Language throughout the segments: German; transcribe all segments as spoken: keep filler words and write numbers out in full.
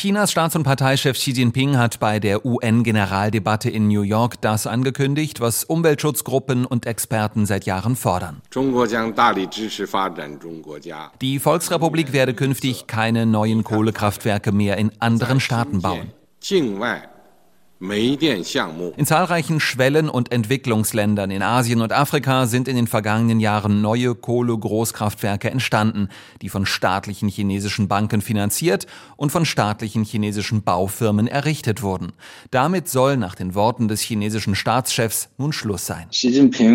Chinas Staats- und Parteichef Xi Jinping hat bei der U N-Generaldebatte in New York das angekündigt, was Umweltschutzgruppen und Experten seit Jahren fordern. Die Volksrepublik werde künftig keine neuen Kohlekraftwerke mehr in anderen Staaten bauen. In zahlreichen Schwellen- und Entwicklungsländern in Asien und Afrika sind in den vergangenen Jahren neue Kohle-Großkraftwerke entstanden, die von staatlichen chinesischen Banken finanziert und von staatlichen chinesischen Baufirmen errichtet wurden. Damit soll nach den Worten des chinesischen Staatschefs nun Schluss sein. Xi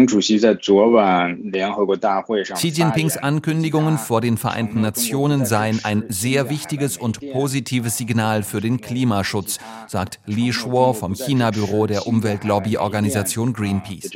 Jinpings Ankündigungen vor den Vereinten Nationen seien ein sehr wichtiges und positives Signal für den Klimaschutz, sagt Li Shuo vom China-Büro der Umweltlobby-Organisation Greenpeace.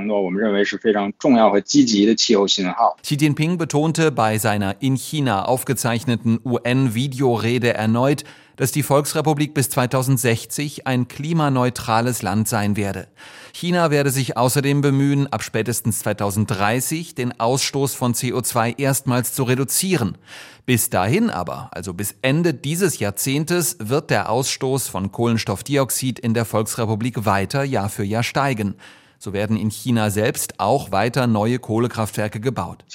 Xi Jinping betonte bei seiner in China aufgezeichneten U N-Videorede erneut, dass die Volksrepublik bis zweitausendsechzig ein klimaneutrales Land sein werde. China werde sich außerdem bemühen, ab spätestens zweitausenddreißig den Ausstoß von C O zwei erstmals zu reduzieren. Bis dahin aber, also bis Ende dieses Jahrzehntes, wird der Ausstoß von Kohlenstoffdioxid in der Volksrepublik weiter Jahr für Jahr steigen. So werden in China selbst auch weiter neue Kohlekraftwerke gebaut.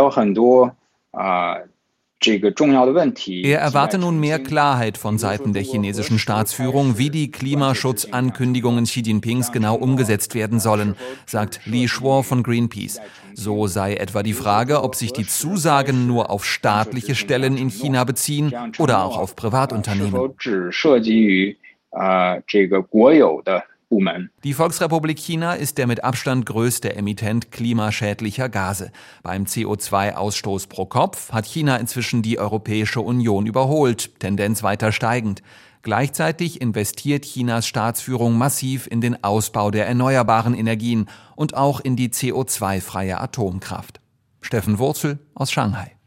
Er erwarte nun mehr Klarheit von Seiten der chinesischen Staatsführung, wie die Klimaschutzankündigungen Xi Jinpings genau umgesetzt werden sollen, sagt Li Shuo von Greenpeace. So sei etwa die Frage, ob sich die Zusagen nur auf staatliche Stellen in China beziehen oder auch auf Privatunternehmen. Die Volksrepublik China ist der mit Abstand größte Emittent klimaschädlicher Gase. Beim C O zwei Ausstoß pro Kopf hat China inzwischen die Europäische Union überholt, Tendenz weiter steigend. Gleichzeitig investiert Chinas Staatsführung massiv in den Ausbau der erneuerbaren Energien und auch in die C O zwei freie Atomkraft. Steffen Wurzel aus Shanghai.